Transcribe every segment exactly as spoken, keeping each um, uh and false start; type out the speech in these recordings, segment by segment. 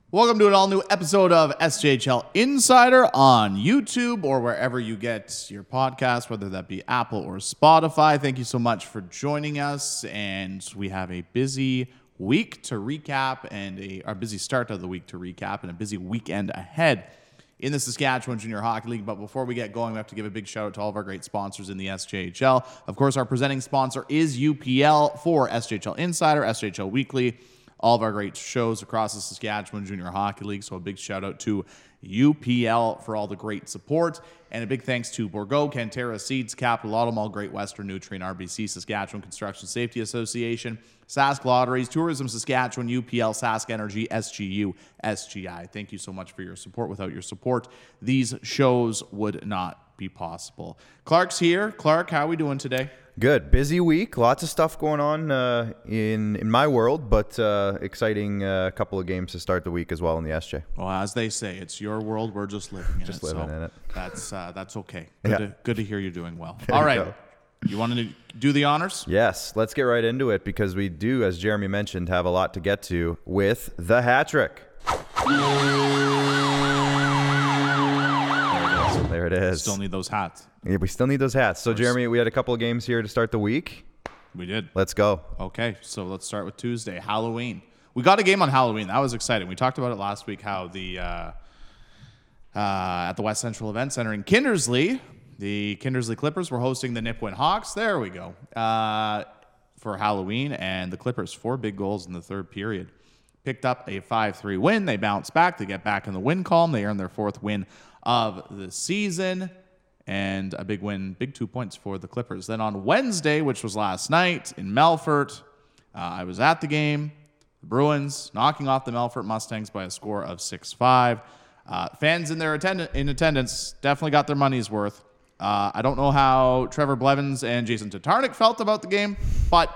Welcome to an all-new episode of S J H L Insider on YouTube or wherever you get your podcast, whether that be Apple or Spotify. Thank you so much for joining us, and we have a busy week to recap and a our busy start of the week to recap and a busy weekend ahead in the Saskatchewan Junior Hockey League. But before we get going, we have to give a big shout out to all of our great sponsors in the S J H L. Of course, our presenting sponsor is U P L for S J H L Insider, S J H L Weekly, all of our great shows across the Saskatchewan Junior Hockey League. So a big shout out to U P L for all the great support. And a big thanks to Bourgault, Cantera Seeds, Capital Auto Mall, Great Western Nutrient, R B C, Saskatchewan Construction Safety Association, Sask Lotteries, Tourism Saskatchewan, U P L, Sask Energy, S G U, S G I. Thank you so much for your support. Without your support, these shows would not be possible. Clark's here. Clark, how are we doing today? Good. Busy week. Lots of stuff going on uh, in in my world, but uh, exciting uh, couple of games to start the week as well in the S J. Well, as they say, it's your world. We're just living in just it. Just living so in it. That's uh, that's okay. Good, Yeah. to, good to hear you're doing well. There All you right. go. You want to do the honors? Yes. Let's get right into it because we do, as Jeremy mentioned, have a lot to get to with the hat trick. There it is. Still need those hats. Yeah, we still need those hats. So, Jeremy, we had a couple of games here to start the week. We did. Let's go. Okay, so let's start with Tuesday, Halloween. We got a game on Halloween. That was exciting. We talked about it last week, how the uh, uh, at the West Central Event Center in Kindersley, the Kindersley Clippers were hosting the Nipawin Hawks. There we go. Uh, for Halloween, and the Clippers, four big goals in the third period. Picked up a five three win. They bounced back. They get back in the win column. They earn their fourth win of the season. And a big win, big two points for the Clippers. Then on Wednesday, which was last night in Melfort, uh, I was at the game. The Bruins knocking off the Melfort Mustangs by a score of six five. Uh, fans in their attend- in attendance definitely got their money's worth. Uh, I don't know how Trevor Blevins and Jason Tatarnik felt about the game, but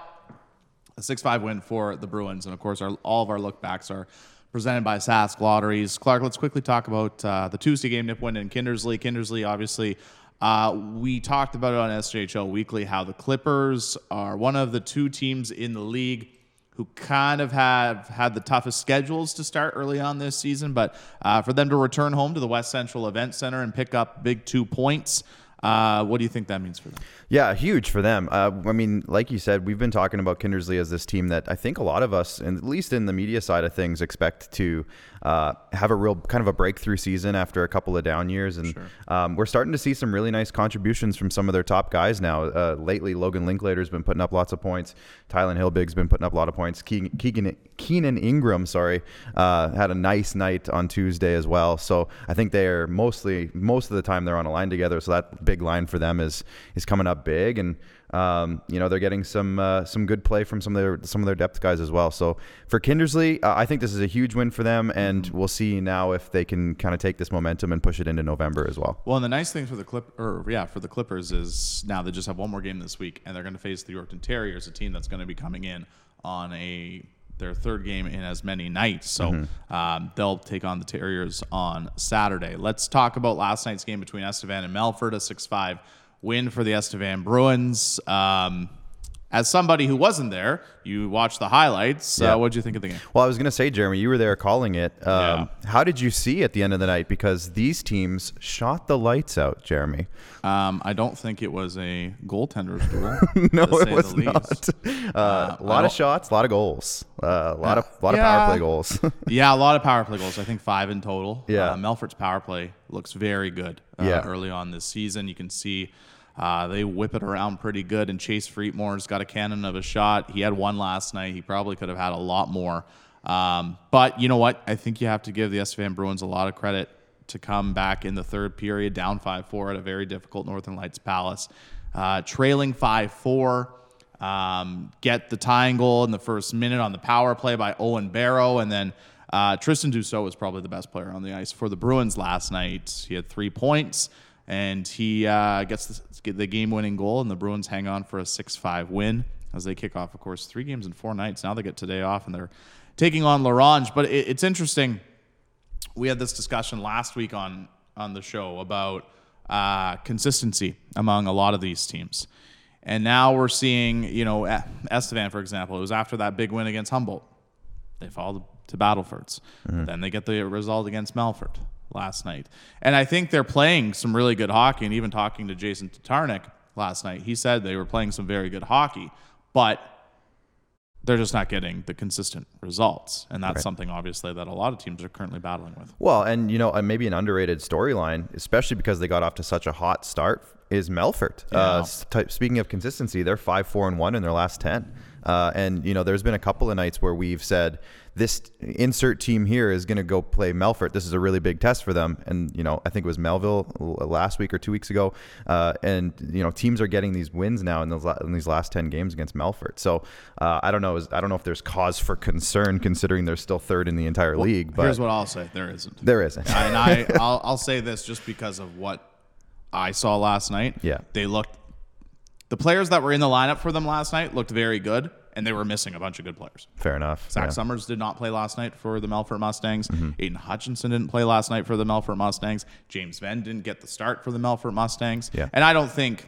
a six five win for the Bruins. And, of course, our, all of our look-backs are presented by Sask Lotteries. Clark, let's quickly talk about uh, the Tuesday game, Nipawin and Kindersley. Kindersley, obviously, uh, we talked about it on S J H L Weekly, how the Clippers are one of the two teams in the league who kind of have had the toughest schedules to start early on this season. But uh, for them to return home to the West Central Event Center and pick up big two points, uh, what do you think that means for them? Yeah, huge for them. Uh, I mean, like you said, we've been talking about Kindersley as this team that I think a lot of us, and at least in the media side of things, expect to uh, have a real kind of a breakthrough season after a couple of down years. And Sure. um, we're starting to see some really nice contributions from some of their top guys now. Uh, lately, Logan Linklater's been putting up lots of points. Tylen Hilbig's been putting up a lot of points. Keegan, Keegan, Keenan Ingram, sorry, uh, had a nice night on Tuesday as well. So I think they are mostly, most of the time they're on a line together. So that big line for them is is coming up big, and um, you know they're getting some uh, some good play from some of their some of their depth guys as well. So for Kindersley, uh, I think this is a huge win for them, and we'll see now if they can kind of take this momentum and push it into November as well. Well, and the nice thing for the Clip, or yeah, for the Clippers is now they just have one more game this week, and they're going to face the Yorkton Terriers, a team that's going to be coming in on a their third game in as many nights. So Mm-hmm. um, they'll take on the Terriers on Saturday. Let's talk about last night's game between Estevan and Melfort, a six five win for the Estevan Bruins. Um, as somebody who wasn't there, you watched the highlights. Yeah. Uh, what did you think of the game? Well, I was going to say, Jeremy, you were there calling it. Um, Yeah. How did you see at the end of the night? Because these teams shot the lights out, Jeremy. Um, I don't think it was a goaltender's duel. No, to it say was the least. not. Uh, Uh, a I lot don't- of shots, a lot of goals, uh, a lot of lot Yeah. of power play goals. Yeah, a lot of power play goals. I think five in total. Yeah. Uh, Melfort's power play looks very good uh, Yeah. early on this season. You can see uh, they whip it around pretty good, and Chase Freetmore's got a cannon of a shot. He had one last night. He probably could have had a lot more. Um, but you know what? I think you have to give the Estevan Bruins a lot of credit to come back in the third period, down five four at a very difficult Northern Lights Palace. Uh, trailing five four. Um, get the tying goal in the first minute on the power play by Owen Barrow, and then uh, Tristan Dussault was probably the best player on the ice for the Bruins last night. He had three points, and he uh, gets the, the game-winning goal, and the Bruins hang on for a six five win as they kick off, of course, three games in four nights. Now they get today off, and they're taking on L'Orange. But it, it's interesting. We had this discussion last week on, on the show about uh, consistency among a lot of these teams. And now we're seeing, you know, Estevan, for example, it was after that big win against Humboldt. They followed to Battlefords. Mm-hmm. Then they get the result against Melfort last night. And I think they're playing some really good hockey. And even talking to Jason Tatarnik last night, he said they were playing some very good hockey, but they're just not getting the consistent results. And that's right. something, obviously, that a lot of teams are currently battling with. Well, and, you know, maybe an underrated storyline, especially because they got off to such a hot start, is Melfort. Yeah. Uh, st- speaking of consistency, they're five, four, and one in their last ten. Uh, and, you know, there's been a couple of nights where we've said this insert team here is going to go play Melfort. This is a really big test for them. And, you know, I think it was Melville last week or two weeks ago. Uh, and, you know, teams are getting these wins now in, those, in these last ten games against Melfort. So uh, I don't know. I don't know if there's cause for concern considering they're still third in the entire well, league. But here's what I'll say. There isn't. There isn't. And I, I'll, I'll say this just because of what I saw last night. Yeah. They looked, the players that were in the lineup for them last night looked very good, and they were missing a bunch of good players. Fair enough. Zach yeah. Summers did not play last night for the Melfort Mustangs. Mm-hmm. Aiden Hutchinson didn't play last night for the Melfort Mustangs. James Venn didn't get the start for the Melfort Mustangs. Yeah. And I don't think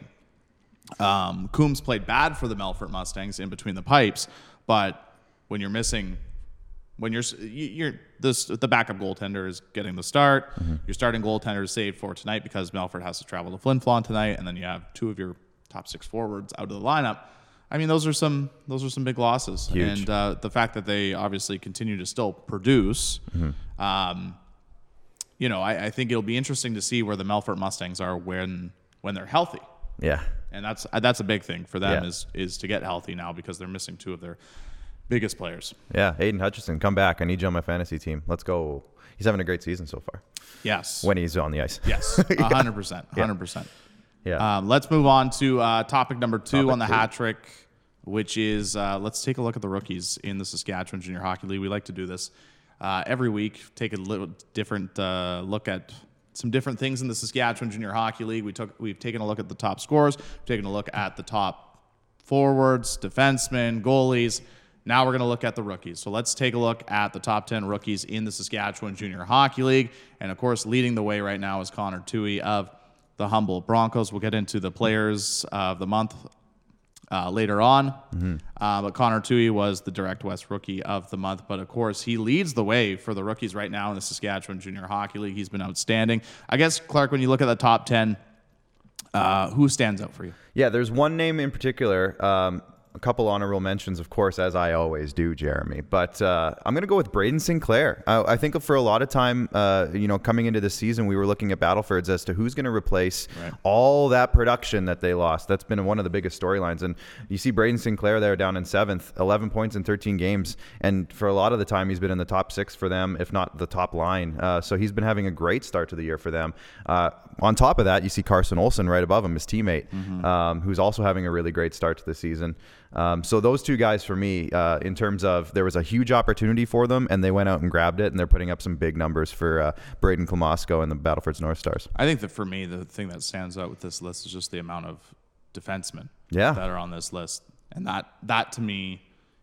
um, Coombs played bad for the Melfort Mustangs in between the pipes, but when you're missing, when you're you're this the backup goaltender is getting the start. Mm-hmm. Your starting goaltender is saved for tonight because Melfort has to travel to Flin Flon tonight, and then you have two of your top six forwards out of the lineup. I mean, those are some those are some big losses. Huge. And uh, the fact that they obviously continue to still produce, mm-hmm. um, you know, I, I think it'll be interesting to see where the Melfort Mustangs are when when they're healthy. Yeah, and that's that's a big thing for them yeah. is is to get healthy now because they're missing two of their biggest players. Yeah, Aiden Hutchinson, come back. I need you on my fantasy team. Let's go. He's having a great season so far. Yes. When he's on the ice. Yes, one hundred percent. one hundred percent. Yeah. Um, let's move on to uh, topic number two topic on the two. hat trick, which is uh, let's take a look at the rookies in the Saskatchewan Junior Hockey League. We like to do this uh, every week, take a little different uh, look at some different things in the Saskatchewan Junior Hockey League. We took, we've taken a look at the top scorers, we've taken a look at the top forwards, defensemen, goalies. Now we're going to look at the rookies. So let's take a look at the top ten rookies in the Saskatchewan Junior Hockey League. And, of course, leading the way right now is Connor Toohey of the Humboldt Broncos. We'll get into the players of the month uh, later on. Mm-hmm. Uh, but Connor Toohey was the Direct West Rookie of the Month. But, of course, he leads the way for the rookies right now in the Saskatchewan Junior Hockey League. He's been outstanding. I guess, Clark, when you look at the top ten, uh, who stands out for you? Yeah, there's one name in particular. Um, A couple honorable mentions, of course, as I always do, Jeremy. But uh, I'm going to go with Braden Sinclair. I, I think for a lot of time, uh, you know, coming into this season, we were looking at Battlefords as to who's going to replace right. all that production that they lost. That's been one of the biggest storylines. And you see Braden Sinclair there down in seventh, eleven points in thirteen games. And for a lot of the time, he's been in the top six for them, if not the top line. Uh, so he's been having a great start to the year for them. Uh, on top of that, you see Carson Olsen right above him, his teammate, mm-hmm. um, who's also having a really great start to the season. Um, so those two guys for me, uh, in terms of there was a huge opportunity for them and they went out and grabbed it, and they're putting up some big numbers for uh, Braden Klamosko and the Battlefords North Stars. I think that for me, the thing that stands out with this list is just the amount of defensemen yeah. that are on this list. And that, that to me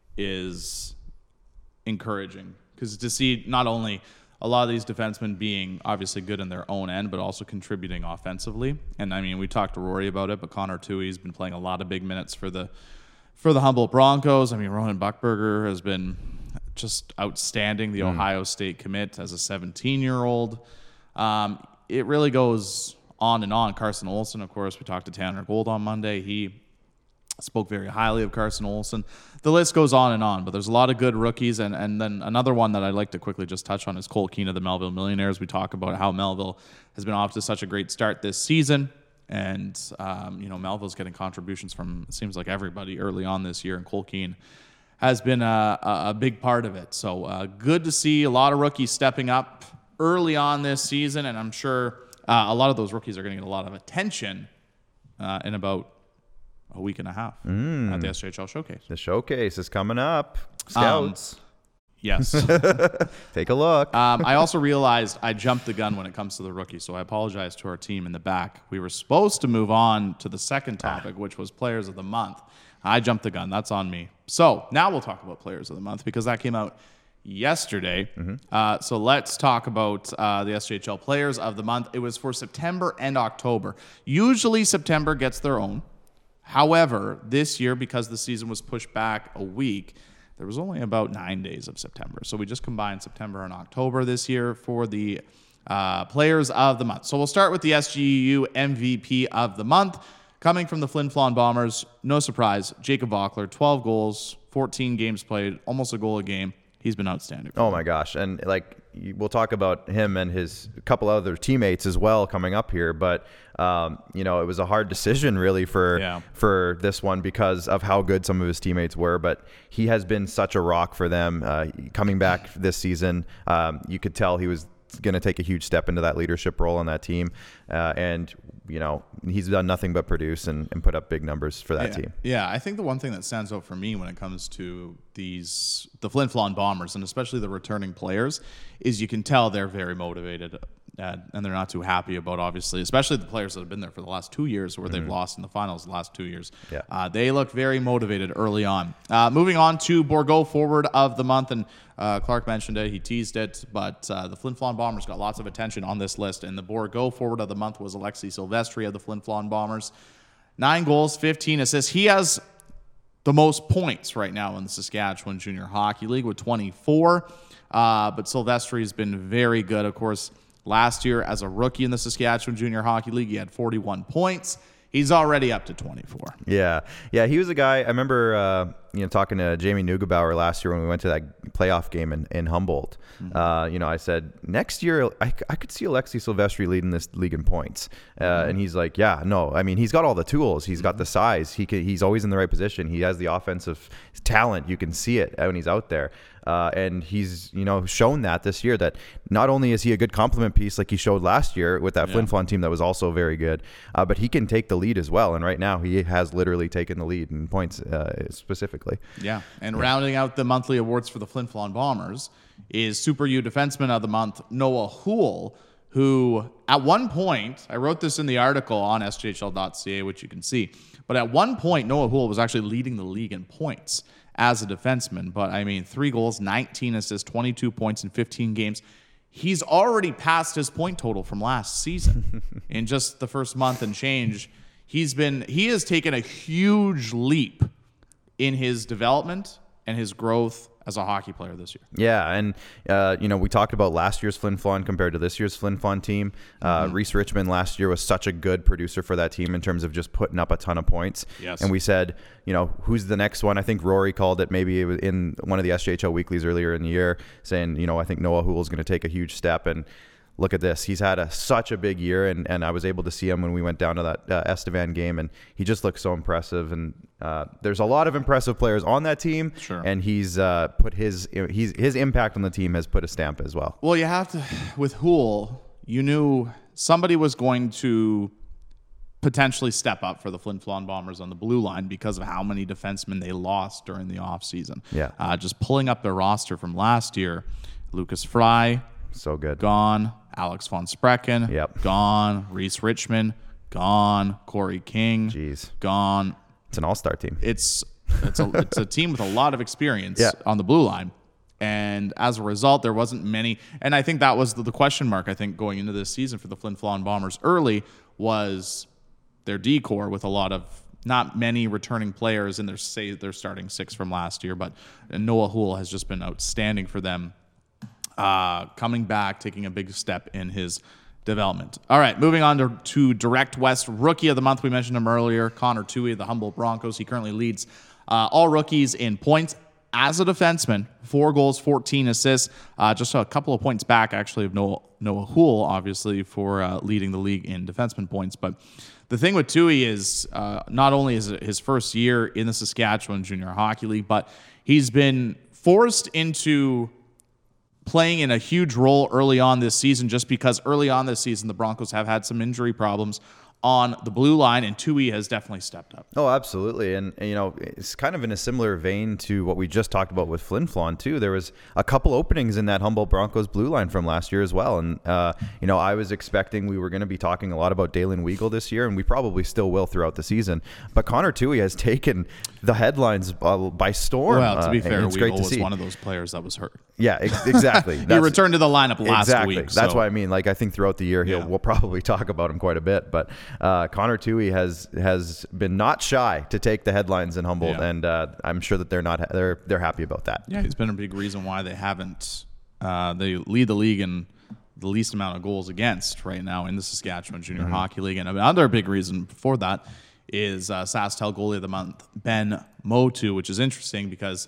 is encouraging because to see not only a lot of these defensemen being obviously good in their own end, but also contributing offensively. And I mean, we talked to Rory about it, but Connor Toohey's been playing a lot of big minutes for the For the Humboldt Broncos. I mean, Ronan Buckberger has been just outstanding, the mm. Ohio State commit as a seventeen-year-old. Um, it really goes on and on. Carson Olsen, of course, we talked to Tanner Gold on Monday. He spoke very highly of Carson Olsen. The list goes on and on, but there's a lot of good rookies. And, and then another one that I'd like to quickly just touch on is Cole Keane of the Melville Millionaires. We talk about how Melville has been off to such a great start this season. And, um, you know, Melville's getting contributions from, it seems like, everybody early on this year. And Cole Keane has been a, a big part of it. So uh, good to see a lot of rookies stepping up early on this season. And I'm sure uh, a lot of those rookies are going to get a lot of attention uh, in about a week and a half mm. at the S J H L Showcase. The showcase is coming up. Scouts. Um, Yes. Take a look. um, I also realized I jumped the gun when it comes to the rookie, so I apologize to our team in the back. We were supposed to move on to the second topic, which was Players of the Month. I jumped the gun. That's on me. So now we'll talk about Players of the Month because that came out yesterday. Mm-hmm. Uh, so let's talk about uh, the S J H L Players of the Month. It was for September and October. Usually September gets their own. However, this year, because the season was pushed back a week, there was only about nine days of September. So we just combined September and October this year for the uh, players of the month. So we'll start with the S G U U M V P of the month. Coming from the Flin Flon Bombers, no surprise, Jacob Vockler, twelve goals, fourteen games played, almost a goal a game. He's been outstanding. Oh my gosh. And like, we'll talk about him and his couple other teammates as well coming up here, but um, you know, it was a hard decision really for yeah. for this one because of how good some of his teammates were, but he has been such a rock for them. Uh, coming back this season, um, you could tell he was going to take a huge step into that leadership role on that team, uh, and you know, he's done nothing but produce and, and put up big numbers for that yeah. team. Yeah, I think the one thing that stands out for me when it comes to these the Flin Flon Bombers, and especially the returning players, is you can tell they're very motivated, uh, and they're not too happy about, obviously, especially the players that have been there for the last two years where mm-hmm. they've lost in the finals the last two years. Yeah. Uh, they look very motivated early on. Uh, moving on to Bourgault forward of the month, and uh, Clark mentioned it, he teased it, but uh, the Flin Flon Bombers got lots of attention on this list, and the Bourgault forward of the month was Alexi Silvestri of the Flin Flon Bombers. Nine goals, fifteen assists. He has the most points right now in the Saskatchewan Junior Hockey League with twenty-four, uh, but Silvestri has been very good. Of course, last year as a rookie in the Saskatchewan Junior Hockey League, he had forty-one points. He's already up to twenty-four. Yeah. Yeah, he was a guy, I remember uh, you know, talking to Jamie Neugebauer last year when we went to that playoff game in, in Humboldt. Mm-hmm. Uh, you know, I said, next year, I, I could see Alexi Silvestri leading this league in points. Uh, mm-hmm. And he's like, yeah, no, I mean, he's got all the tools. He's mm-hmm. got the size. He can, he's always in the right position. He has the offensive talent. You can see it when he's out there. Uh, and he's, you know, shown that this year that not only is he a good complement piece like he showed last year with that yeah. Flin Flon team that was also very good, uh, but he can take the lead as well. And right now he has literally taken the lead in points uh, specifically. Yeah. And yeah. rounding out the monthly awards for the Flin Flon Bombers is Super U Defenseman of the Month, Noah Houle, who at one point, I wrote this in the article on S J H L dot C A, which you can see, but at one point Noah Houle was actually leading the league in points as a defenseman. But I mean, three goals, nineteen assists, twenty-two points in fifteen games. He's already passed his point total from last season in just the first month and change. He's been, he has taken a huge leap in his development and his growth as a hockey player this year. Yeah, and uh, you know, we talked about last year's Flin Flon compared to this year's Flin Flon team. Uh, mm-hmm. Reese Richmond last year was such a good producer for that team in terms of just putting up a ton of points. Yes. And we said, you know, who's the next one? I think Rory called it maybe it was in one of the S J H L weeklies earlier in the year, saying, you know, I think Noah Houle is going to take a huge step. And look at this. He's had a, such a big year, and, and I was able to see him when we went down to that uh, Estevan game, and he just looks so impressive. And uh, there's a lot of impressive players on that team, sure. and he's uh, put his he's, his impact on the team has put a stamp as well. Well, you have to, with Houle, you knew somebody was going to potentially step up for the Flin Flon Bombers on the blue line because of how many defensemen they lost during the offseason. Yeah. Uh, just pulling up their roster from last year, Lucas Fry, so good, gone. Alex von Sprecken, yep. gone. Reese Richmond, gone. Corey King, Jeez. gone. It's an all-star team. It's it's a it's a team with a lot of experience yeah. on the blue line, and as a result, there wasn't many. And I think that was the, the question mark. I think going into this season for the Flin Flon Bombers early was their D-core with a lot of not many returning players in their say their starting six from last year. But Noah Houle has just been outstanding for them. Uh, coming back, taking a big step in his development. All right, moving on to, to Direct West Rookie of the Month. We mentioned him earlier, Connor Toohey of the Humboldt Broncos. He currently leads uh, all rookies in points as a defenseman. Four goals, fourteen assists. Uh, just a couple of points back, actually, of Noah, Noah Houle, obviously, for uh, leading the league in defenseman points. But the thing with Toohey is uh, not only is it his first year in the Saskatchewan Junior Hockey League, but he's been forced into playing in a huge role early on this season just because early on this season the Broncos have had some injury problems on the blue line, and Toohey has definitely stepped up. Oh, absolutely. And, and, you know, it's kind of in a similar vein to what we just talked about with Flin Flon, too. There was a couple openings in that Humboldt Broncos blue line from last year as well. And, uh, you know, I was expecting we were going to be talking a lot about Dalen Weigel this year, and we probably still will throughout the season. But Connor Toohey has taken the headlines uh, by storm. Well, to be uh, fair, it's great Weigel to was see. one of those players that was hurt. Yeah, ex- exactly. He returned to the lineup last exactly. week. That's so. why I mean, like, I think throughout the year, he'll, Yeah. we'll probably talk about him quite a bit. But uh, Connor Toohey has has been not shy to take the headlines in Humboldt, Yeah. and uh, I'm sure that they're not they're they're happy about that. Yeah, he's been a big reason why they haven't. Uh, they lead the league in the least amount of goals against right now in the Saskatchewan Junior Mm-hmm. Hockey League. And another big reason for that is uh, SaskTel Goalie of the Month, Ben Motu, which is interesting because,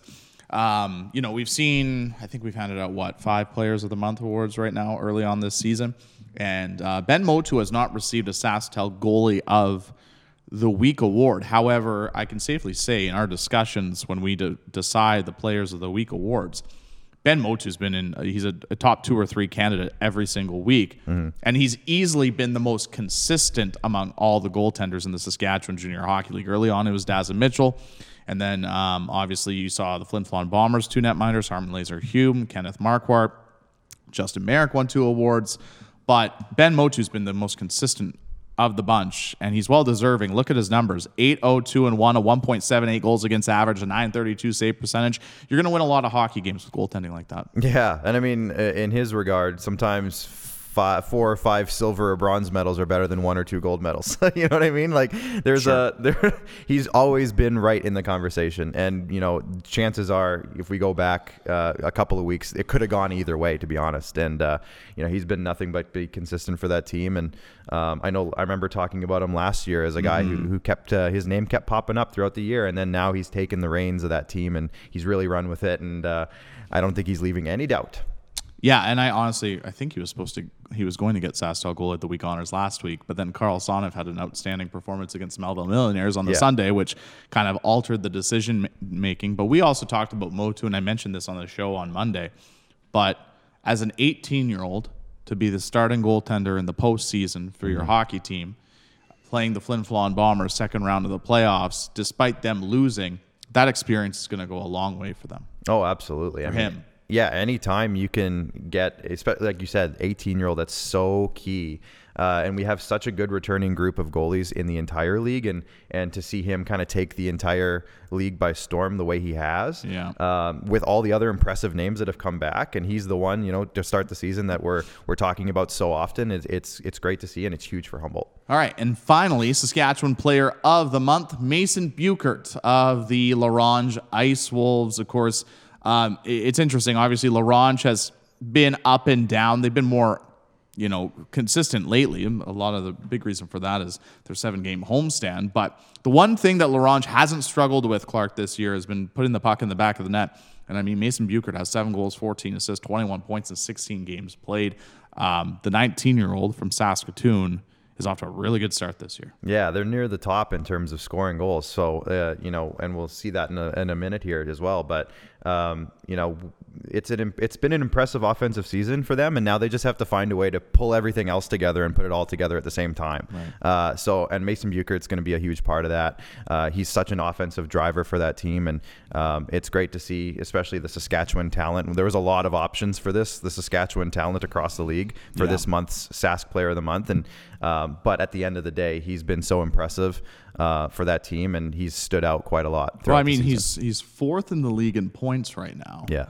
um, you know, we've seen, I think we've handed out, what, five Players of the Month awards right now early on this season. And uh, Ben Motu has not received a SaskTel Goalie of the Week award. However, I can safely say in our discussions when we de- decide the Players of the Week awards, Ben Motu's been in, he's a, a top two or three candidate every single week. Mm-hmm. And he's easily been the most consistent among all the goaltenders in the Saskatchewan Junior Hockey League. Early on, it was Dazza Mitchell. And then, um, obviously, you saw the Flin Flon Bombers, two netminders, Harmon Laser-Hume, Kenneth Marquardt, Justin Merrick won two awards. But Ben Motu's been the most consistent of the bunch, and he's well deserving. Look at his numbers: eight oh two and one, a one point seven eight goals against average, a nine thirty-two save percentage. You're going to win a lot of hockey games with goaltending like that. Yeah, and I mean, in his regard, sometimes five, four or five silver or bronze medals are better than one or two gold medals. You know what I mean? Like, there's Sure. a there. He's always been right in the conversation, and you know, chances are, if we go back uh, a couple of weeks, it could have gone either way, to be honest. And uh, you know, he's been nothing but be consistent for that team. And um, I know I remember talking about him last year as a guy Mm-hmm. who, who kept uh, his name kept popping up throughout the year, and then now he's taken the reins of that team and he's really run with it. And uh, I don't think he's leaving any doubt. Yeah, and I honestly, I think he was supposed to, he was going to get SaskTel Goal at the Week honors last week, but then Carl Sonev had an outstanding performance against Melville Millionaires on the Yeah. Sunday, which kind of altered the decision ma- making. But we also talked about Motu, and I mentioned this on the show on Monday. But as an eighteen-year-old, to be the starting goaltender in the postseason for your hockey team, playing the Flin Flon Bombers second round of the playoffs, despite them losing, that experience is going to go a long way for them. Oh, absolutely. I For mean, him. Yeah, anytime you can get, especially like you said, eighteen-year-old, that's so key. Uh, and we have such a good returning group of goalies in the entire league, and and to see him kind of take the entire league by storm the way he has, Yeah. um, with all the other impressive names that have come back, and he's the one, you know, to start the season that we're we're talking about so often. It's it's, it's great to see, and it's huge for Humboldt. All right, and finally, Saskatchewan Player of the Month, Mason Buchert of the Larange Ice Wolves. Of course, um, it- it's interesting. Obviously, Larange has been up and down. They've been more, you know, consistent lately. A lot of the big reason for that is their seven-game homestand. But the one thing that Larange hasn't struggled with, Clark, this year has been putting the puck in the back of the net. And I mean, Mason Buchert has seven goals, fourteen assists, twenty-one points in sixteen games played. Um, the nineteen-year-old from Saskatoon is off to a really good start this year. Yeah, they're near the top in terms of scoring goals. So, uh, you know, and we'll see that in a, in a minute here as well. But, um, you know, it's an it's been an impressive offensive season for them, and now they just have to find a way to pull everything else together and put it all together at the same time. Right. Uh, so, and Mason Buchert's going to be a huge part of that. Uh, he's such an offensive driver for that team, and um, it's great to see, especially the Saskatchewan talent. There was a lot of options for this, the Saskatchewan talent across the league for Yeah. this month's Sask Player of the Month, and um, but at the end of the day, he's been so impressive uh, for that team, and he's stood out quite a lot. Well, throughout I mean, the season. he's he's fourth in the league in points right now. Yeah.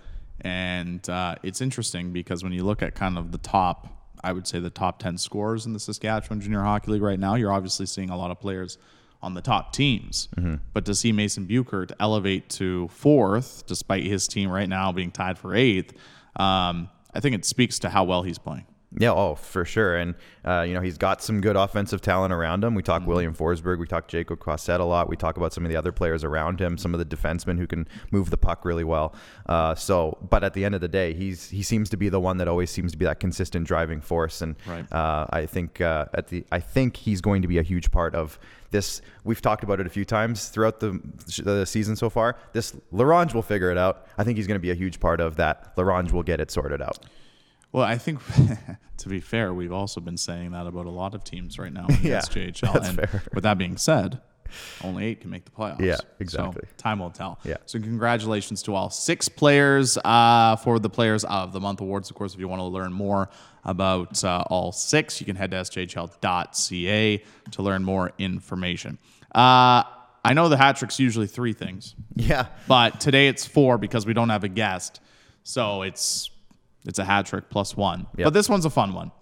And uh, it's interesting because when you look at kind of the top, I would say the top ten scorers in the Saskatchewan Junior Hockey League right now, you're obviously seeing a lot of players on the top teams. Mm-hmm. But to see Mason Buchert elevate to fourth, despite his team right now being tied for eighth, um, I think it speaks to how well he's playing. Yeah, oh, for sure. And, uh, you know, he's got some good offensive talent around him. We talk Mm-hmm. William Forsberg. We talk Jacob Quasset a lot. We talk about some of the other players around him, some of the defensemen who can move the puck really well. Uh, so, but at the end of the day, he's he seems to be the one that always seems to be that consistent driving force. And Right. uh, I think uh, at the I think he's going to be a huge part of this. We've talked about it a few times throughout the, the season so far. This Larange will figure it out. I think he's going to be a huge part of that. Larange will get it sorted out. Well, I think, to be fair, we've also been saying that about a lot of teams right now in the Yeah, S J H L. that's And fair. with that being said, only eight can make the playoffs. Yeah, exactly. So time will tell. Yeah. So congratulations to all six players uh, for the Players of the Month awards. Of course, if you want to learn more about uh, all six, you can head to S J H L dot C A to learn more information. Uh, I know the hat trick's usually three things, Yeah. but today it's four because we don't have a guest. So it's it's a hat trick plus one. Yep. But this one's a fun one.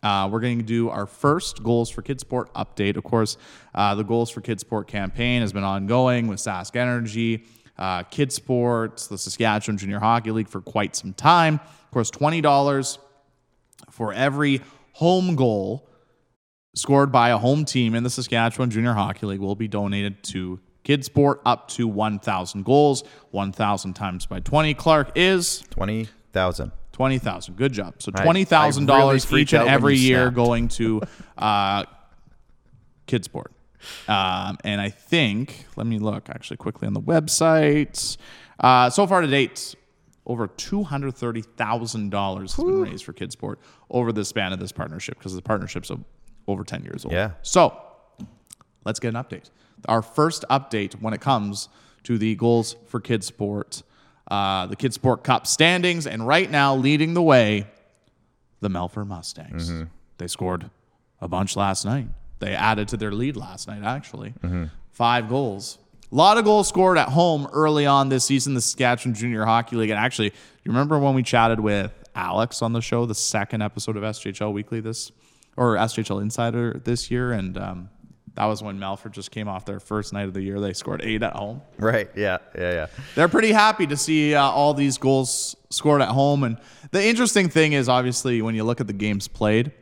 Uh, we're going to do our first Goals for Kidsport update. Of course, uh, the Goals for Kidsport campaign has been ongoing with Sask Energy, uh, Kidsports, the Saskatchewan Junior Hockey League for quite some time. Of course, twenty dollars for every home goal scored by a home team in the Saskatchewan Junior Hockey League will be donated to Kidsport up to one thousand goals. one thousand times by twenty, Clark, is twenty thousand. twenty thousand. Good job. So I- twenty thousand dollars I really each and freaked out when every you year snapped. going to uh, Kidsport. Um, and I think, let me look actually quickly on the website. Uh, so far to date, over two hundred thirty thousand dollars has been raised for Kidsport over the span of this partnership, because the partnership's o- over ten years old. Yeah. So let's get an update. Our first update when it comes to the Goals for Kidsport, uh, the Kidsport Cup standings, and right now leading the way, the Melfort Mustangs. Mm-hmm. They scored a bunch last night. They added to their lead last night, actually. Mm-hmm. Five goals. A lot of goals scored at home early on this season, the Saskatchewan Junior Hockey League. And actually, you remember when we chatted with Alex on the show, the second episode of S J H L Weekly this, or S J H L Insider this year, and um, that was when Melfort just came off their first night of the year. They scored eight at home. Right. Yeah. Yeah. Yeah. They're pretty happy to see uh, all these goals scored at home. And the interesting thing is, obviously, when you look at the games played,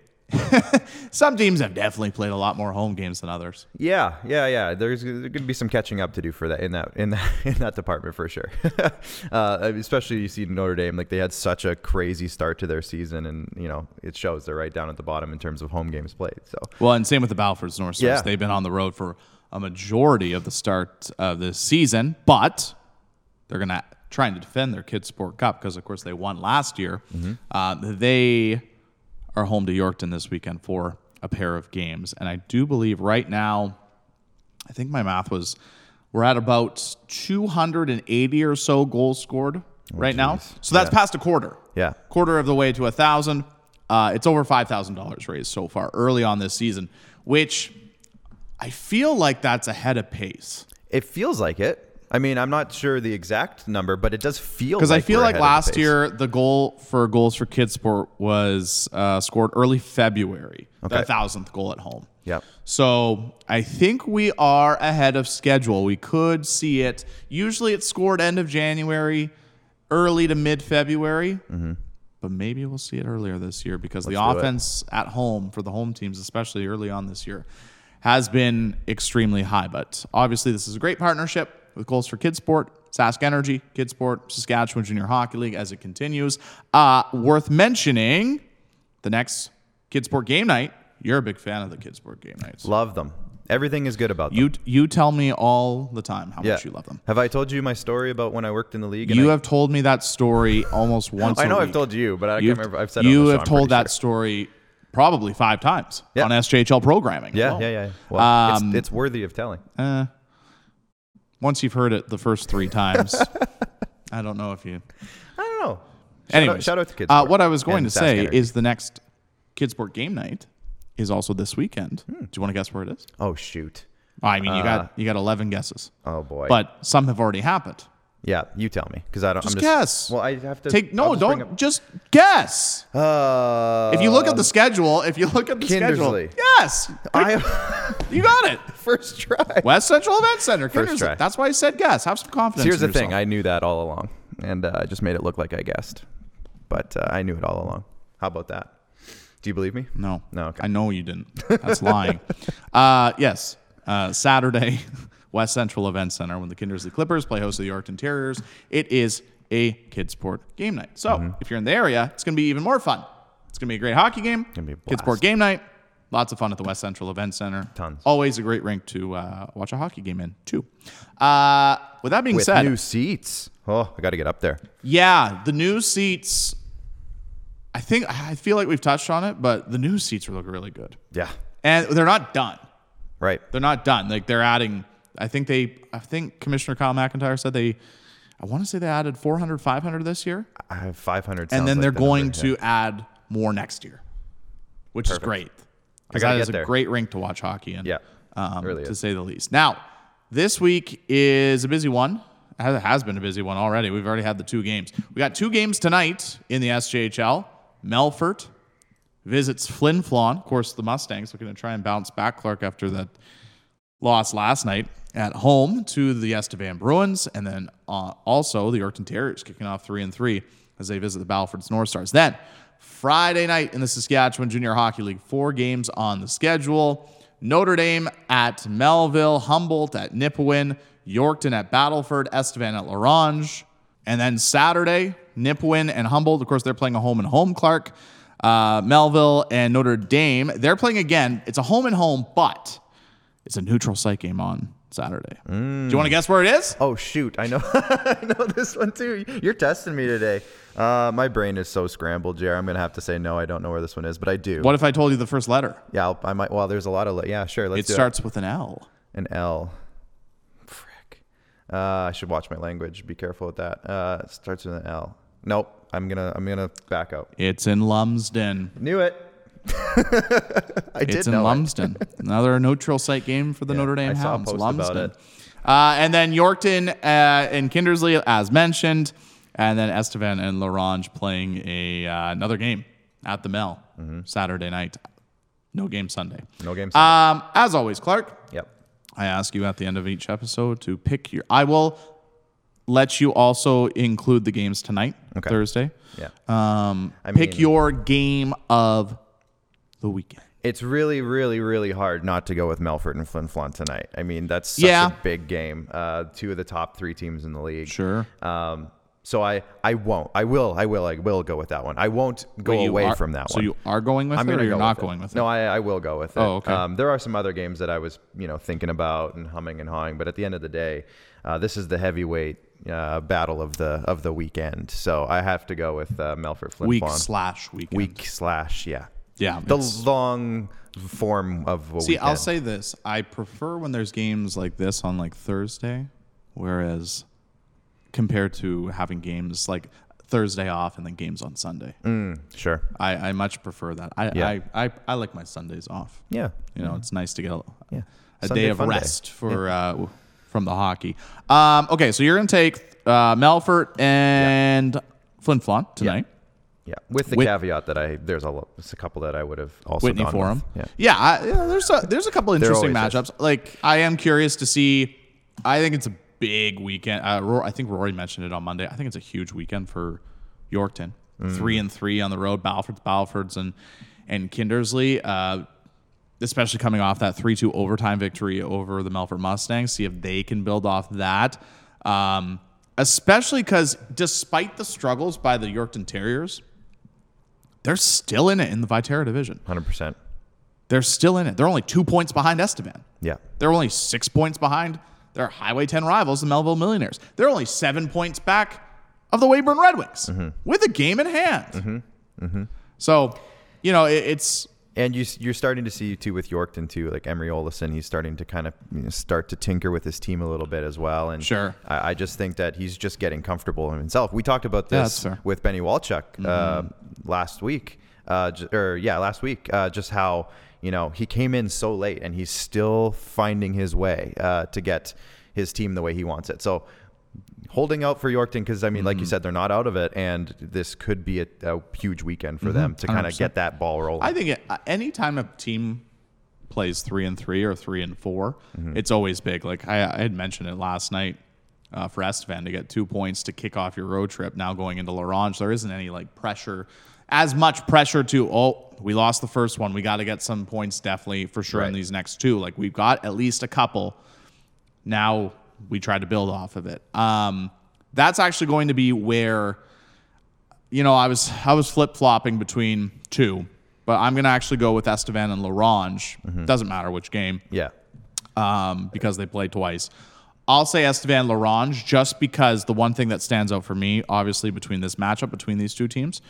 some teams have definitely played a lot more home games than others. Yeah, yeah, yeah. There's, there's going to be some catching up to do for that in that in that in that department for sure. uh, especially you see Notre Dame, like they had such a crazy start to their season, and you know it shows they're right down at the bottom in terms of home games played. So Well, and same with the Balfords North Stars. Yeah. They've been on the road for a majority of the start of this season, but they're going to trying to defend their Kidsport Cup because, of course, they won last year. Mm-hmm. Uh, they are home to Yorkton this weekend for a pair of games. And I do believe right now, I think my math was, we're at about two hundred eighty or so goals scored right now. geez. So that's Yeah. past a quarter. Yeah. Quarter of the way to a thousand. Uh, it's over five thousand dollars raised so far early on this season, which I feel like that's ahead of pace. it feels like it. I mean, I'm not sure the exact number, but it does feel Because like I feel we're like ahead of the last pace. year, the goal for Goals for Kidsport was uh, scored early February, Okay. the thousandth goal at home. Yep. So I think we are ahead of schedule. We could see it. Usually it's scored end of January, early to mid-February. Mm-hmm. But maybe we'll see it earlier this year because Let's the do it. offense at home for the home teams, especially early on this year, has been extremely high. But obviously this is a great partnership with Goals for Kidsport, Sask Energy, Kidsport, Saskatchewan Junior Hockey League as it continues. Uh, worth mentioning, the next Kidsport game night. You're a big fan of the Kidsport game nights. Love them. Everything is good about them. You you tell me all the time how yeah. much you love them. Have I told you my story about when I worked in the league? and You I, have told me that story almost once I a know week. I've told you, but I You've- can't remember. I've said it on you the show, have I'm told pretty that sure. story probably five times Yeah. on S J H L programming. as Yeah, well. yeah, yeah. Well, Um, it's, it's worthy of telling. Uh, once you've heard it the first three times, I don't know if you. I don't know. Shout Anyways, out, shout out to Kids. uh, what I was going and to Sask say Energy. is the next Kidsport game night is also this weekend. Hmm. Do you want to guess where it is? Oh shoot. I mean, you Uh, got you got eleven guesses, Oh boy. but some have already happened. yeah, you tell me because I don't. Just I'm just, guess. Well, I have to Take no, I'll just bring don't just guess. Up, uh, If you look at the schedule, if you look at the Kindersley. schedule, yes, I you got it. first try. West Central Event Center. First Kindersley. try. That's why I said guess. Have some confidence. Here's in the thing. yourself. I knew that all along, and uh, I just made it look like I guessed, but uh, I knew it all along. How about that? Do you believe me? No. No, okay. I know you didn't. That's lying. Uh, yes. Uh, Saturday, West Central Event Center, when the Kindersley Clippers play host to the Yorkton Terriers. It is a Kidsport game night. So Mm-hmm. if you're in the area, it's going to be even more fun. It's going to be a great hockey game. Gonna be a blast. Kidsport game night. Lots of fun at the West Central Event Center. Tons. Always a great rink to uh, watch a hockey game in, too. Uh, with that being With said, new seats. Oh, I got to get up there. yeah, the new seats. I think I feel like we've touched on it, but the new seats look really good, Yeah. and they're not done. Right. They're not done. Like they're adding. I think they. I think Commissioner Kyle McIntyre said they. I want to say they added four hundred, five hundred this year, I have five hundred. and then sounds they're like the going number, to yeah. add more next year, which is great. Because gotta that get is a there. great rink to watch hockey in. Yeah, um, it really to is. say the least. Now, this week is a busy one. It has been a busy one already. We've already had the two games. We got two games tonight in the S J H L. Melfort visits Flin Flon. Of course, the Mustangs looking to try and bounce back, Clark, after that loss last night at home to the Estevan Bruins. And then uh, also the Yorkton Terriers kicking off three and three as they visit the Battleford's North Stars. Then Friday night in the Saskatchewan Junior Hockey League, four games on the schedule. Notre Dame at Melville, Humboldt at Nipawin, Yorkton at Battleford, Estevan at Larange. And then Saturday, Nipawin and Humboldt, of course, they're playing a home and home, Clark. Uh, Melville and Notre Dame, they're playing again. It's a home and home, but it's a neutral site game on Saturday. Mm. Do you want to guess where it is? Oh, shoot. I know I know this one, too. You're testing me today. Uh, my brain is so scrambled, Jer. I'm going to have to say no, I don't know where this one is, but I do. What if I told you the first letter? Yeah, I'll, I might. Well, there's a lot of... Yeah, sure. Let's it do starts it. with an L. An L. Frick. Uh, I should watch my language. Be careful with that. Uh, it starts with an L. Nope. I'm gonna. I'm gonna back out. It's in Lumsden. Knew it. I did it's in know Lumsden. It. Another neutral site game for the yeah, Notre Dame I saw Hounds. a post Lumsden. about it. Uh, and then Yorkton uh, and Kindersley, as mentioned, and then Estevan and Larange playing a uh, another game at the Mel mm-hmm. Saturday night. No game Sunday. No game Sunday. Um, as always, Clark. Yep. I ask you at the end of each episode to pick your. I will let you also include the games tonight, okay. Thursday. Yeah. Um, I pick mean, your game of the weekend. It's really, really, really hard not to go with Melfort and Flin Flon tonight. I mean, that's such yeah. a big game. Uh, two of the top three teams in the league. Sure. Um, so I, I won't. I will. I will. I will go with that one. I won't go Wait, away are, from that so one. So you are going with I'm it, or you're go not with going with it? No, I, I will go with it. Oh, okay. Um, there are some other games that I was, you know, thinking about and humming and hawing, but at the end of the day, uh, this is the heavyweight uh, battle of the of the weekend. So I have to go with uh, Melfort Flin Week Flon. slash weekend. Week slash yeah. Yeah. The long form of a See, weekend. I'll say this. I prefer when there's games like this on like Thursday, whereas compared to having games like Thursday off and then games on Sunday. Mm, sure. I, I much prefer that. I, Yeah. I, I, I like my Sundays off. Yeah. You know, it's nice to get a, Yeah. a Sunday day of fun day. rest for uh, from the hockey. Um, okay, so you're going to take uh, Melfort and Flin Flon tonight. Yeah, with the Whit- caveat that I there's a, lo- there's a couple that I would have also Whitney gone Forum. with. Yeah. Yeah, I, yeah there's a there's a couple interesting always matchups. Like I am curious to see. I think it's a big weekend. Uh, Rory, I think Rory mentioned it on Monday. I think it's a huge weekend for Yorkton. Mm. Three and three on the road. Battleford's, Battleford's, and and Kindersley. Uh, especially coming off that three two overtime victory over the Melfort Mustangs. See if they can build off that. Um, especially because despite the struggles by the Yorkton Terriers, they're still in it in the Viterra division. one hundred percent. They're still in it. They're only two points behind Estevan. Yeah. They're only six points behind their Highway ten rivals, the Melville Millionaires. They're only seven points back of the Weyburn Red Wings mm-hmm. with a game in hand. Mm-hmm. Mm-hmm. So, you know, it, it's... And you, you're starting to see, too, with Yorkton, too, like Emery Olesen, he's starting to kind of you know, start to tinker with his team a little bit as well. And sure. I, I just think that he's just getting comfortable in himself. We talked about this yeah, with Benny Walchuk mm-hmm. uh, last week. Uh, j- or, yeah, last week, uh, just how, you know, he came in so late and he's still finding his way uh, to get his team the way he wants it. So holding out for Yorkton because, I mean, mm-hmm. like you said, they're not out of it, and this could be a, a huge weekend for mm-hmm. them to kind of get that ball rolling. I think it, uh, anytime a team plays three and three or three and four, mm-hmm. it's always big. Like I, I had mentioned it last night uh, for Estevan to get two points to kick off your road trip. Now going into Larange, there isn't any like pressure, as much pressure to, oh, we lost the first one. We got to get some points definitely for sure right. in these next two. Like we've got at least a couple. Now we try to build off of it. Um, that's actually going to be where, you know, I was I was flip flopping between two, but I'm going to actually go with Estevan and Larange. Mm-hmm. Doesn't matter which game. Yeah. Um, because they play twice. I'll say Estevan Larange just because the one thing that stands out for me, obviously, between this matchup between these two teams,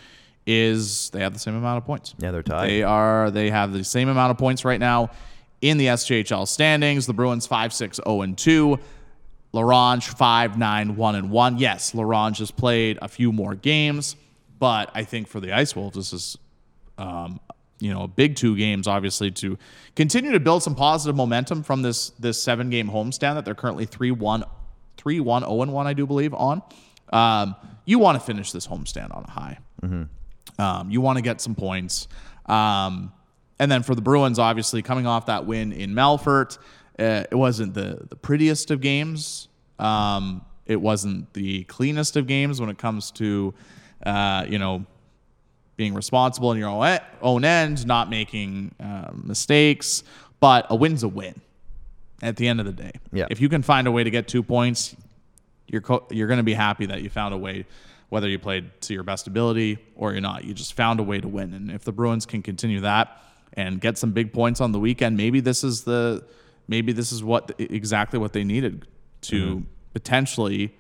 is they have the same amount of points. Yeah, they're tied. They are. They have the same amount of points right now in the S J H L standings. The Bruins five six oh and two. Larange five nine one and one. Yes, Larange has played a few more games, but I think for the Ice Wolves, this is um, you know, a big two games, obviously, to continue to build some positive momentum from this this seven game homestand that they're currently three one oh and one, I do believe, on. Um, you want to finish this homestand on a high. Mm-hmm. Um, you want to get some points. Um, and then for the Bruins, obviously, coming off that win in Melfort, uh, it wasn't the, the prettiest of games. Um, it wasn't the cleanest of games when it comes to, uh, you know, being responsible in your own, own end, not making uh, mistakes. But a win's a win at the end of the day. Yeah. If you can find a way to get two points, you're co- you're going to be happy that you found a way, whether you played to your best ability or you're not. You just found a way to win. And if the Bruins can continue that and get some big points on the weekend, maybe this is the maybe this is what exactly what they needed to mm-hmm. potentially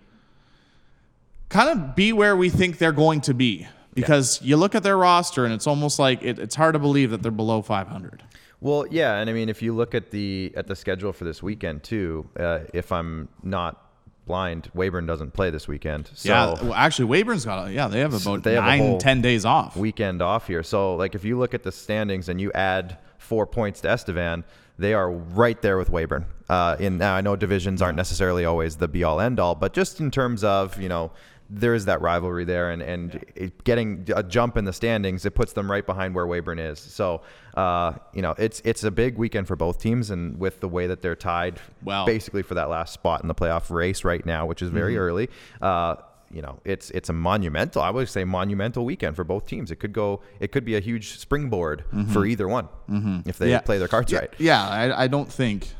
kind of be where we think they're going to be. Because yeah. you look at their roster and it's almost like it, it's hard to believe that they're below five hundred. Well, yeah, and I mean, if you look at the at the schedule for this weekend too, uh, if I'm not blind, Weyburn doesn't play this weekend. So yeah, well, actually, Weyburn's got yeah, they have about they have nine, a whole ten days off. Weekend off here. So, like, if you look at the standings and you add four points to Estevan, they are right there with Weyburn. Uh, in now, I know divisions aren't necessarily always the be all end all, but just in terms of, you know, there is that rivalry there, and, and yeah. it, getting a jump in the standings, it puts them right behind where Weyburn is. So, uh, you know, it's it's a big weekend for both teams, and with the way that they're tied well, basically for that last spot in the playoff race right now, which is very mm-hmm. early, uh, you know, it's it's a monumental, I would say monumental weekend for both teams. It could go, it could be a huge springboard mm-hmm. for either one mm-hmm. if they yeah. play their cards yeah. right. Yeah, I, I don't think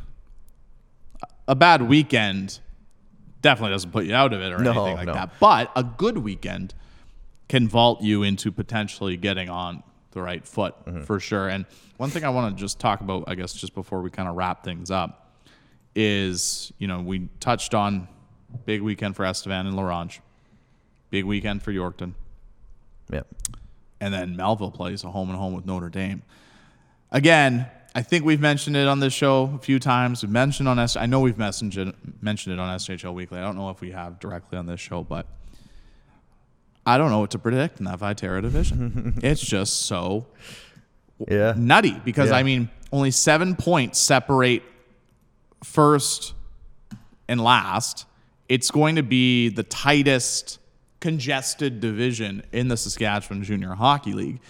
a bad weekend definitely doesn't put you out of it or no, anything like no. that. But a good weekend can vault you into potentially getting on the right foot mm-hmm. for sure. And one thing I want to just talk about, I guess, just before we kind of wrap things up is, you know, we touched on big weekend for Estevan and Larange, big weekend for Yorkton. Yep. And then Melville plays a home and home with Notre Dame. Again, I think we've mentioned it on this show a few times. We've mentioned on S. I know we've mentioned it, mentioned it on S H L Weekly. I don't know if we have directly on this show, but I don't know what to predict in that Viterra division. It's just so yeah. nutty because, yeah. I mean, only seven points separate first and last. It's going to be the tightest, congested division in the Saskatchewan Junior Hockey League.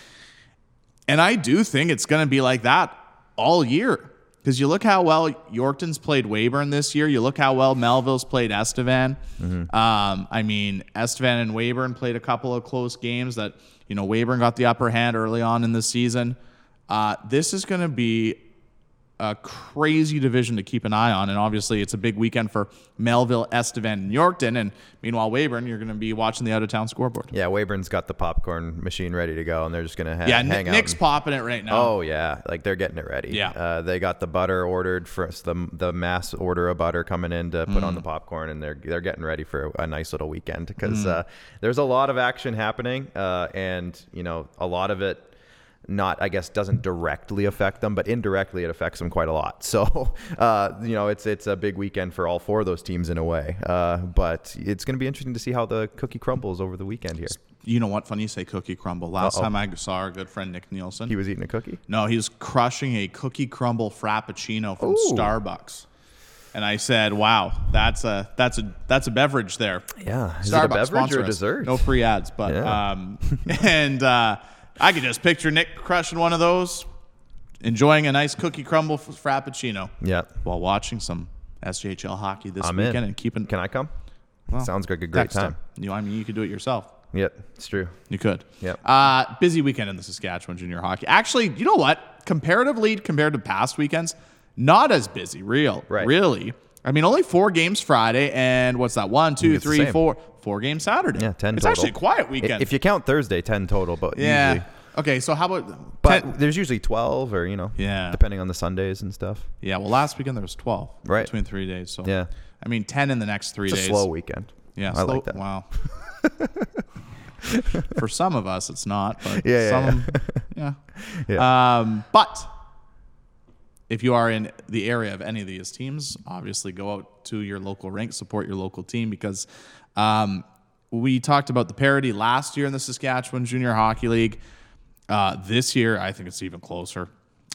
And I do think it's going to be like that all year, because you look how well Yorkton's played Weyburn this year. You look how well Melville's played Estevan. Mm-hmm. Um, I mean, Estevan and Weyburn played a couple of close games that, you know, Weyburn got the upper hand early on in the season. Uh, this is going to be a crazy division to keep an eye on, and obviously it's a big weekend for Melville, Estevan, and Yorkton, and meanwhile Weyburn, you're going to be watching the out-of-town scoreboard. Yeah, Weyburn's got the popcorn machine ready to go, and they're just going to ha- yeah, hang Nick, out. Nick's and... popping it right now. Oh, yeah, like they're getting it ready. Yeah. Uh, they got the butter ordered for the, the mass order of butter coming in to put mm. on the popcorn, and they're they're getting ready for a nice little weekend, because mm. uh, there's a lot of action happening, uh, and, you know, a lot of it not, I guess, doesn't directly affect them, but indirectly it affects them quite a lot. So, uh, you know, it's it's a big weekend for all four of those teams in a way. Uh, but it's going to be interesting to see how the cookie crumbles over the weekend here. You know what? Funny you say cookie crumble. Last Uh-oh. time I saw our good friend Nick Nielsen. He was eating a cookie? No, he was crushing a cookie crumble frappuccino from Ooh. Starbucks. And I said, "Wow, that's a that's a that's a beverage there." Yeah, is Starbucks, it a beverage sponsor or a us. dessert? No free ads, but Yeah. um, and uh, I could just picture Nick crushing one of those, enjoying a nice cookie crumble f- frappuccino, Yeah. while watching some S J H L hockey this I'm weekend in. and keeping. Can I come? Well, Sounds like a great text time. him. You, I mean, you could do it yourself. Yep, it's true. You could. Yep. Uh, busy weekend in the Saskatchewan Junior Hockey. Actually, you know what? Comparatively, compared to past weekends, not as busy. Real, Right. Really. I mean, only four games Friday, and what's that? One, two, it's the three, same. four, four games Saturday. Yeah, ten It's total. actually a quiet I- weekend. If you count Thursday, ten total, but yeah. usually. Okay, so how about But ten? there's usually twelve, or, you know, Yeah. depending on the Sundays and stuff. Yeah, well, last weekend there was twelve Right. between three days. So Yeah. I mean, ten in the next three It's days. a slow weekend. Yeah, I slow, like that. Wow. For some of us, it's not. But Yeah, yeah, some, yeah. Yeah. Um, but if you are in the area of any of these teams, obviously go out to your local rink, support your local team, because um, we talked about the parity last year in the Saskatchewan Junior Hockey League. Uh, this year, I think it's even closer.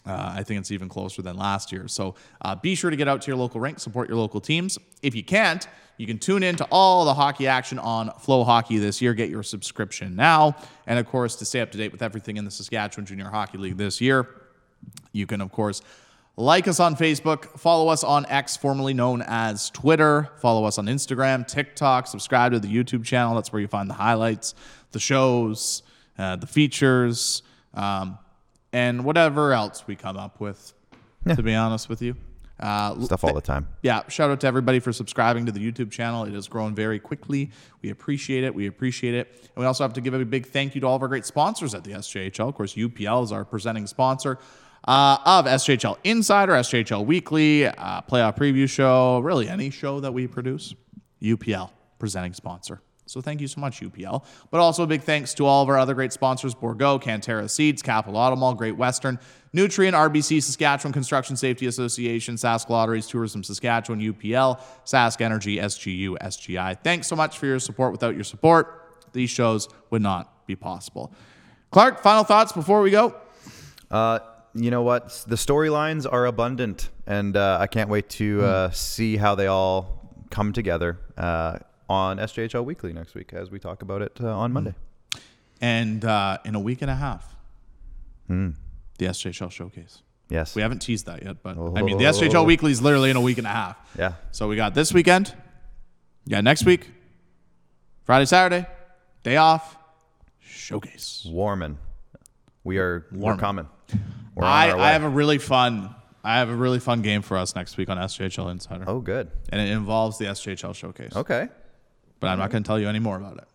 Uh, I think it's even closer than last year. So uh, be sure to get out to your local rink, support your local teams. If you can't, you can tune in to all the hockey action on Flow Hockey this year. Get your subscription now. And, of course, to stay up to date with everything in the Saskatchewan Junior Hockey League this year, you can, of course, like us on Facebook, follow us on X, formerly known as Twitter, follow us on Instagram, TikTok, subscribe to the YouTube channel. That's where you find the highlights, the shows, uh, the features, um, and whatever else we come up with, yeah. to be honest with you. Uh, Stuff all the time. Yeah, shout out to everybody for subscribing to the YouTube channel. It has grown very quickly. We appreciate it. We appreciate it. And we also have to give a big thank you to all of our great sponsors at the S J H L. Of course, U P L is our presenting sponsor uh, of S J H L Insider, S J H L Weekly, uh, Playoff Preview Show, really any show that we produce. U P L, presenting sponsor. So thank you so much, U P L. But also a big thanks to all of our other great sponsors, Bourgault, Cantera Seeds, Capital Automall, Great Western, Nutrien, R B C, Saskatchewan Construction Safety Association, Sask Lotteries, Tourism Saskatchewan, U P L, Sask Energy, S G U, S G I. Thanks so much for your support. Without your support, these shows would not be possible. Clark, final thoughts before we go? Uh, you know what? The storylines are abundant, and uh, I can't wait to uh, mm. see how they all come together. Uh, on S J H L Weekly next week as we talk about it uh, on Monday. And uh, in a week and a half, mm. the S J H L Showcase. Yes. We haven't teased that yet, but oh. I mean, the S J H L Weekly is literally in a week and a half. Yeah. So we got this weekend, we got next week, Friday, Saturday, day off, Showcase. Warming. We are we're coming. We're I, I have a really fun... I have a really fun game for us next week on S J H L Insider. Oh, good. And it involves the S J H L Showcase. Okay. But I'm not going to tell you any more about it.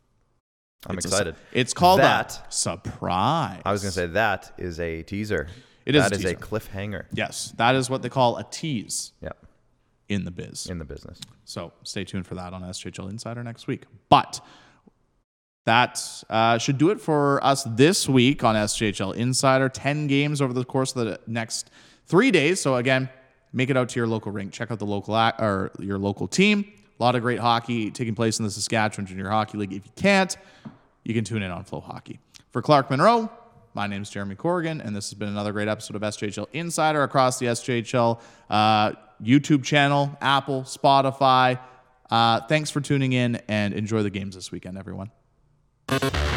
I'm it's excited. A, it's called that, a surprise. I was going to say that is a teaser. It is That a is teaser. a cliffhanger. Yes. That is what they call a tease yeah. in the biz. In the business. So stay tuned for that on S J H L Insider next week. But that uh, should do it for us this week on S J H L Insider. ten games over the course of the next three days. So again, make it out to your local rink. Check out the local act, or your local team. A lot of great hockey taking place in the Saskatchewan Junior Hockey League. If you can't, you can tune in on Flow Hockey. For Clark Monroe, my name is Jeremy Corrigan, and this has been another great episode of S J H L Insider across the S J H L uh, YouTube channel, Apple, Spotify. Uh, thanks for tuning in, and enjoy the games this weekend, everyone.